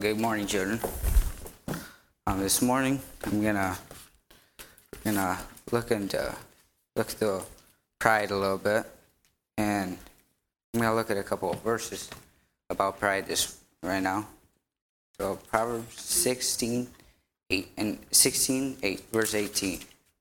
Good morning, children. This morning I'm gonna look through pride a little bit, and I'm gonna look at a couple of verses about pride this right now. So Proverbs 16:8, verse 18.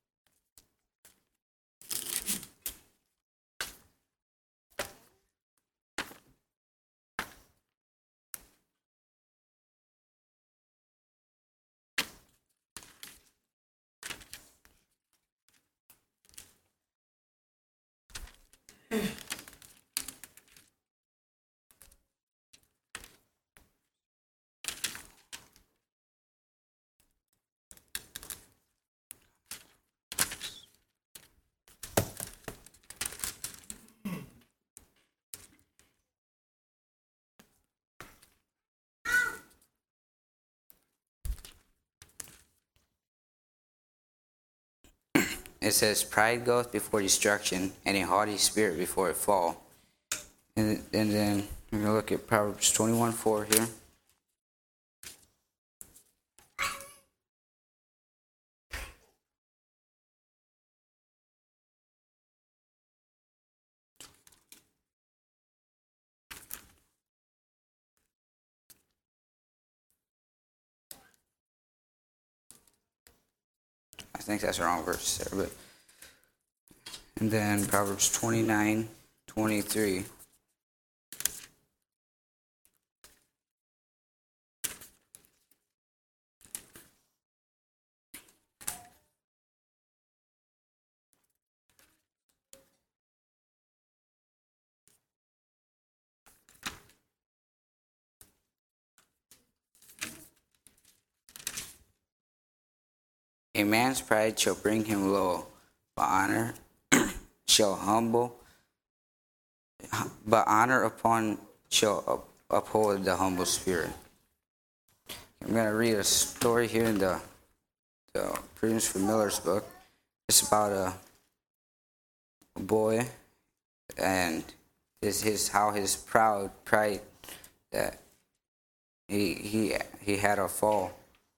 It says, "Pride goeth before destruction, and a haughty spirit before a fall." And then we're gonna look at Proverbs 21:4 here. I think that's the wrong verse there, but and then Proverbs 29:23. A man's pride shall bring him low, but honor shall humble. But honor upon shall uphold the humble spirit. I'm going to read a story here in the Prudence from Miller's book. It's about a boy, and how his pride that he had a fall.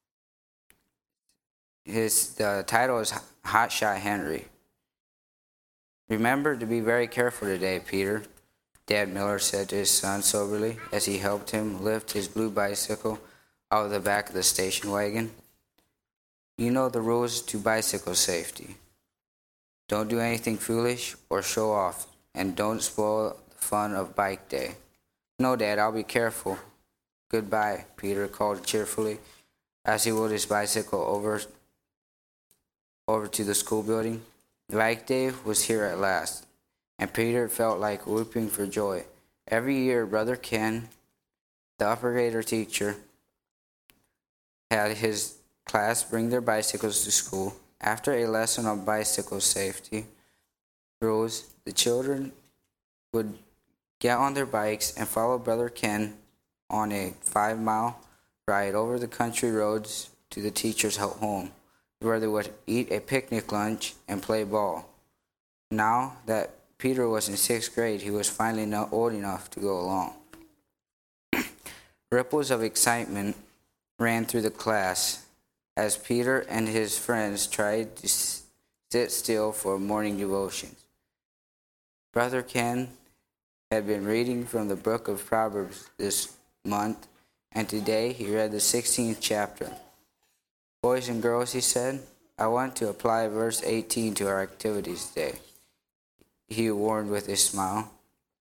The title is Hot Shot Henry. "Remember to be very careful today, Peter," Dad Miller said to his son soberly as he helped him lift his blue bicycle out of the back of the station wagon. "You know the rules to bicycle safety. Don't do anything foolish or show off, and don't spoil the fun of bike day." "No, Dad, I'll be careful." "Goodbye," Peter called cheerfully as he wheeled his bicycle over to the school building. Bike day was here at last, and Peter felt like whooping for joy. Every year, Brother Ken, the upper grader teacher, had his class bring their bicycles to school. After a lesson on bicycle safety rules, the children would get on their bikes and follow Brother Ken on a 5-mile ride over the country roads to the teacher's home, where they would eat a picnic lunch and play ball. Now that Peter was in 6th grade, he was finally not old enough to go along. Ripples of excitement ran through the class as Peter and his friends tried to sit still for morning devotions. Brother Ken had been reading from the book of Proverbs this month, and today he read the 16th chapter. "Boys and girls," he said, "I want to apply verse 18 to our activities today," he warned with a smile.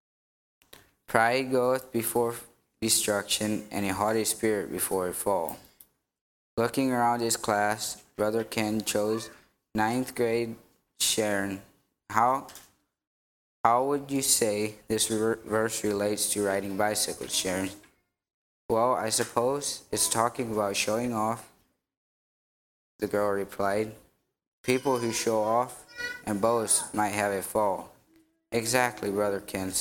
"Pride goeth before destruction, and a haughty spirit before a fall." Looking around his class, Brother Ken chose 9th grade Sharon. How would you say this verse relates to riding bicycles, Sharon?" "Well, I suppose it's talking about showing off," the girl replied. "People who show off and boast might have a fall." "Exactly," Brother Ken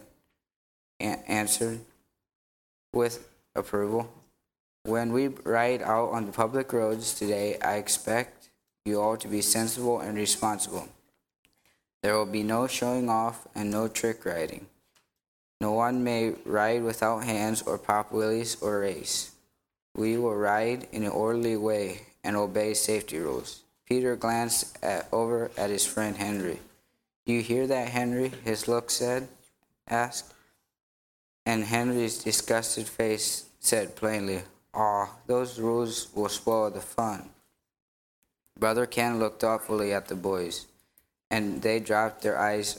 answered with approval. "When we ride out on the public roads today, I expect you all to be sensible and responsible. There will be no showing off and no trick riding. No one may ride without hands or pop wheelies or race. We will ride in an orderly way and obey safety rules. Peter glanced over at his friend Henry. You hear that, Henry? His look asked. And Henry's disgusted face said plainly, Aw, those rules will spoil the fun. Brother Ken looked thoughtfully at the boys, and they dropped their eyes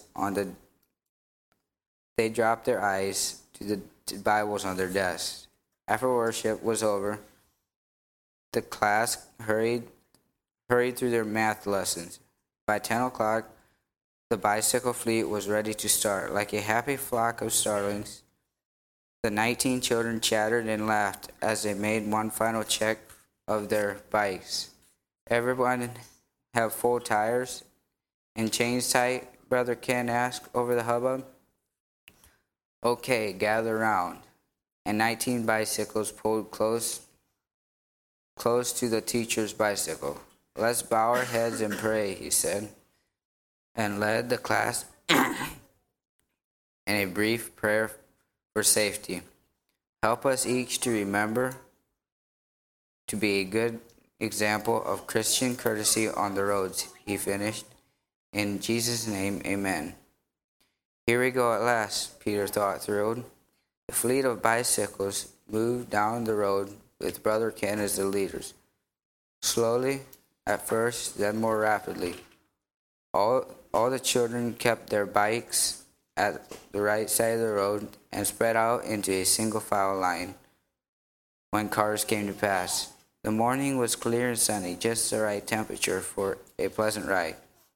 to the Bibles on their desks. After worship was over, the class hurried through their math lessons. By 10 o'clock, the bicycle fleet was ready to start. Like a happy flock of starlings, the 19 children chattered and laughed as they made one final check of their bikes. Everyone have full tires and chains tight? Brother Ken asked over the hubbub. Okay, gather round. And 19 bicycles pulled close to the teacher's bicycle. Let's bow our heads and pray, he said, and led the class in a brief prayer for safety. Help us each to remember to be a good example of Christian courtesy on the roads, he finished. In Jesus' name, amen. Here we go at last, Peter thought, thrilled. The fleet of bicycles moved down the road with Brother Ken as the leaders. Slowly, at first, then more rapidly. All the children kept their bikes at the right side of the road and spread out into a single file line when cars came to pass. The morning was clear and sunny, just the right temperature for a pleasant ride.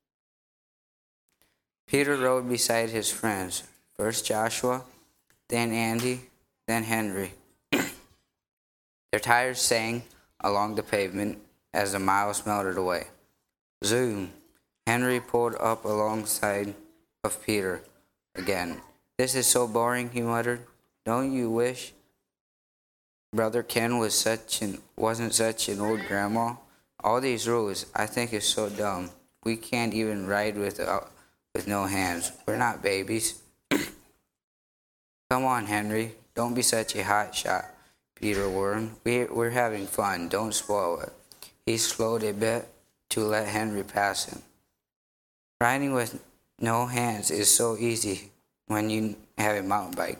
Peter rode beside his friends, first Joshua, then Andy, then Henry. Their tires sang along the pavement as the miles melted away. Zoom! Henry pulled up alongside of Peter again. This is so boring, he muttered. Don't you wish Brother Ken wasn't such an old grandma? All these rules, I think, is so dumb. We can't even ride with no hands. We're not babies. Come on, Henry. Don't be such a hot shot, Peter warned. We're having fun. Don't spoil it. He slowed a bit to let Henry pass him. Riding with no hands is so easy when you have a mountain bike.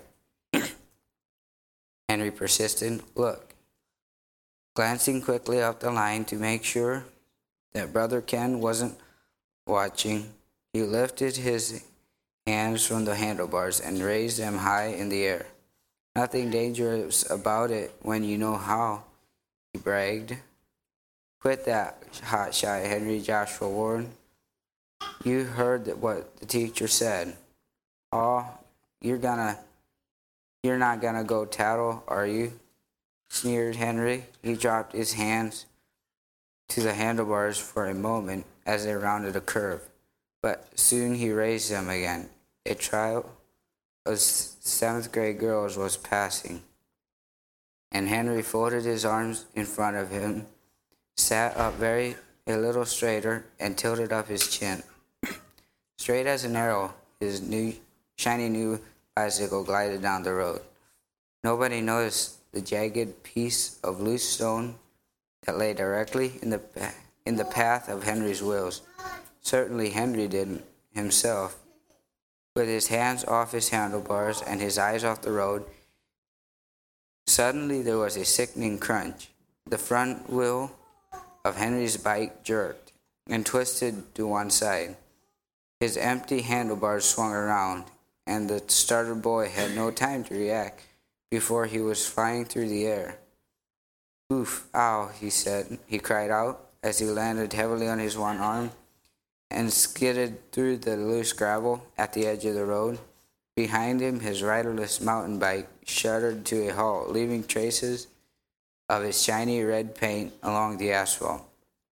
Henry persisted. Look. Glancing quickly up the line to make sure that Brother Ken wasn't watching, he lifted his hands from the handlebars and raised them high in the air. Nothing dangerous about it when you know how, he bragged. Quit that hot shot, Henry, Joshua warned. You heard what the teacher said. Oh, you're not gonna go tattle, are you? Sneered Henry. He dropped his hands to the handlebars for a moment as they rounded a curve, but soon he raised them again. A trial of 7th grade girls was passing, and Henry folded his arms in front of him, sat up a little straighter, and tilted up his chin. Straight as an arrow, his shiny new bicycle glided down the road. Nobody noticed the jagged piece of loose stone that lay directly in the path of Henry's wheels. Certainly Henry didn't himself. With his hands off his handlebars and his eyes off the road, suddenly there was a sickening crunch. The front wheel of Henry's bike jerked and twisted to one side. His empty handlebars swung around, and the starter boy had no time to react before he was flying through the air. Oof, ow, he cried out as he landed heavily on his one arm and skidded through the loose gravel at the edge of the road. Behind him, his riderless mountain bike shuddered to a halt, leaving traces of its shiny red paint along the asphalt.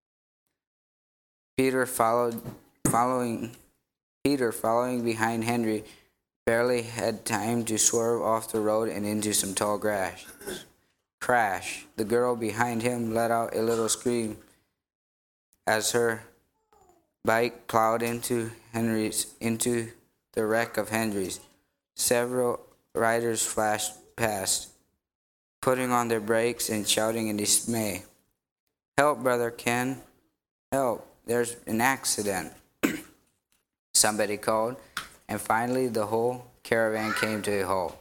Peter, following behind Henry, barely had time to swerve off the road and into some tall grass. Crash! The girl behind him let out a little scream as her bike plowed into the wreck of Henry's. Several riders flashed past, putting on their brakes and shouting in dismay. Help, Brother Ken! Help! There's an accident! Somebody called, and finally the whole caravan came to a halt.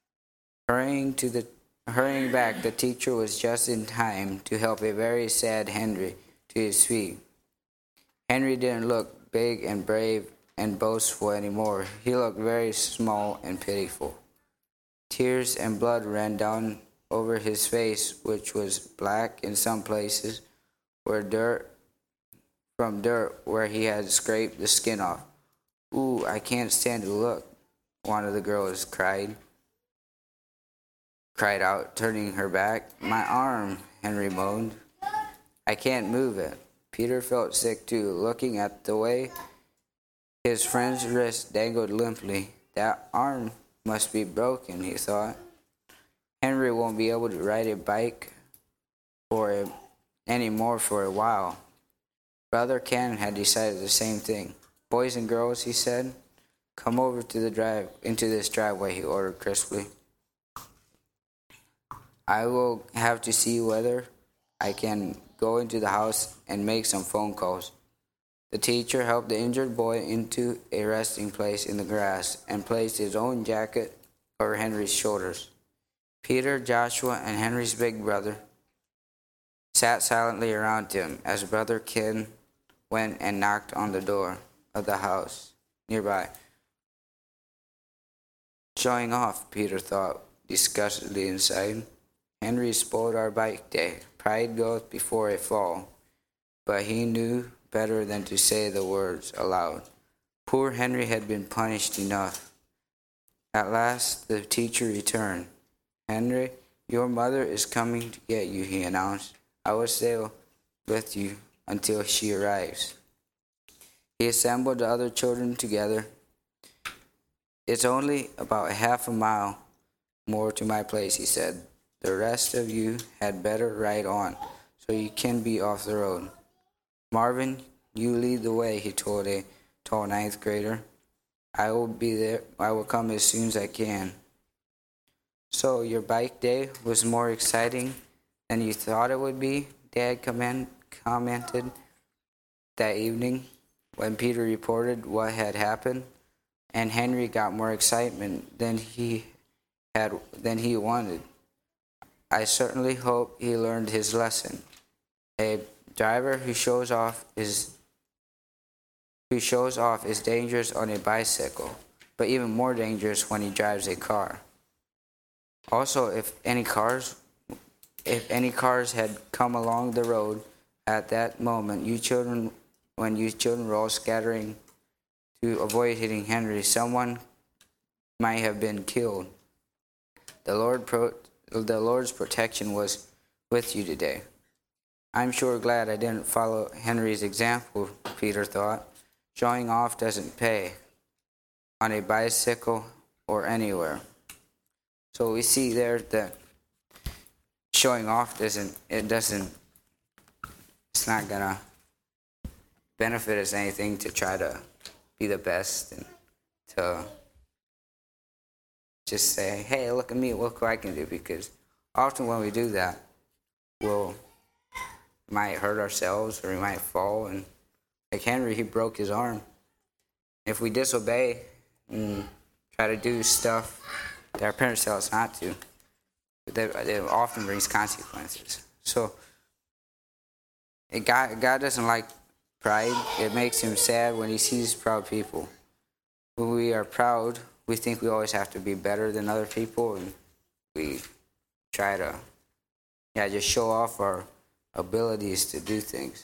Hurrying back, the teacher was just in time to help a very sad Henry to his feet. Henry didn't look big and brave and boastful anymore. He looked very small and pitiful. Tears and blood ran down over his face, which was black in some places, where dirt where he had scraped the skin off. Ooh, I can't stand to look, one of the girls cried out, turning her back. My arm, Henry moaned. I can't move it. Peter felt sick too, looking at the way his friend's wrist dangled limply. That arm must be broken, he thought. Henry won't be able to ride a bike anymore for a while. Brother Ken had decided the same thing. Boys and girls, he said, come over into this driveway, he ordered crisply. I will have to see whether I can go into the house and make some phone calls. The teacher helped the injured boy into a resting place in the grass and placed his own jacket over Henry's shoulders. Peter, Joshua, and Henry's big brother sat silently around him as Brother Ken went and knocked on the door of the house nearby. Showing off, Peter thought disgustedly inside. Henry spoiled our bike day. Pride goeth before a fall. But he knew better than to say the words aloud. Poor Henry had been punished enough. At last the teacher returned. Henry, your mother is coming to get you, he announced. I will stay with you until she arrives. He assembled the other children together. It's only about half a mile more to my place, he said. The rest of you had better ride on, so you can be off the road. Marvin, you lead the way, he told a tall ninth grader. I will be there. I will come as soon as I can. So your bike day was more exciting than you thought it would be, Dad commented that evening when Peter reported what had happened, and Henry got more excitement than he wanted. I certainly hope he learned his lesson. A driver who shows off is dangerous on a bicycle, but even more dangerous when he drives a car. Also, if any cars had come along the road at that moment, when you children were all scattering to avoid hitting Henry, someone might have been killed. The Lord's protection was with you today. I'm sure glad I didn't follow Henry's example, Peter thought. Showing off doesn't pay, on a bicycle or anywhere. So we see there that showing off it's not gonna benefit us anything to try to be the best and to just say, hey, look at me, look what I can do, because often when we do that, we might hurt ourselves or we might fall. And like Henry, he broke his arm. If we disobey and try to do stuff that our parents tell us not to, it often brings consequences. So God doesn't like pride. It makes him sad when he sees proud people. When we are proud, we think we always have to be better than other people, and we try to just show off our abilities to do things.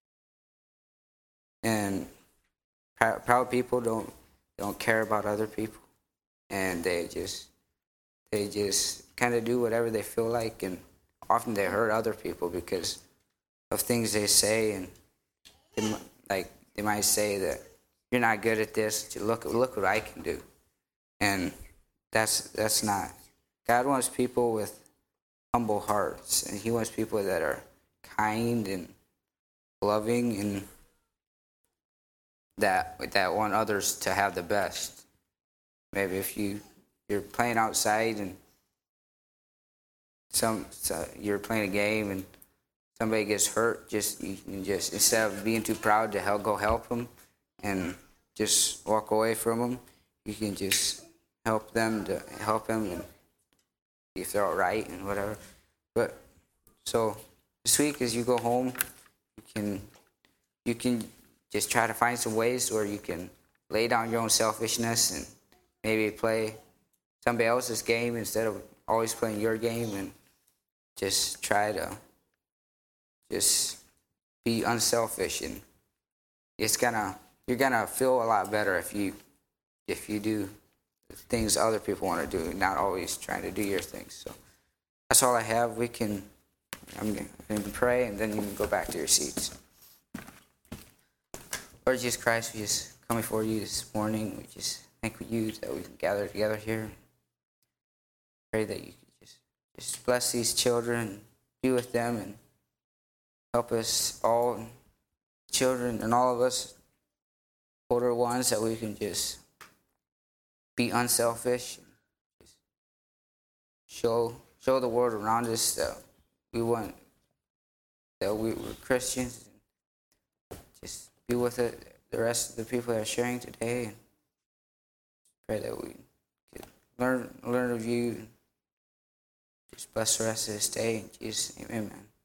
And proud people don't care about other people, and they just kind of do whatever they feel like, and often they hurt other people because of things they say, and they might say that you're not good at this. Look what I can do, and that's not. God wants people with humble hearts, and He wants people that are kind and loving, and that want others to have the best. Maybe if you're playing outside and so you're playing a game and somebody gets hurt, you can just instead of being too proud to go help them and just walk away from them, you can just help them and if they're all right and whatever. But so this week, as you go home, you can just try to find some ways where you can lay down your own selfishness and maybe play somebody else's game instead of always playing your game, and just try to just be unselfish, and you're gonna feel a lot better if you do things other people want to do, not always trying to do your things. So that's all I have. I'm going to pray, and then you can go back to your seats. Lord Jesus Christ, we just come before you this morning. We just thank you that we can gather together here. Pray that you could just bless these children, be with them, and help us all, children and all of us, older ones, that we can just be unselfish, show the world around us that we're Christians, and just be with the rest of the people that are sharing today. And pray that we could learn of you. Just bless the rest of this day. In Jesus' name, amen.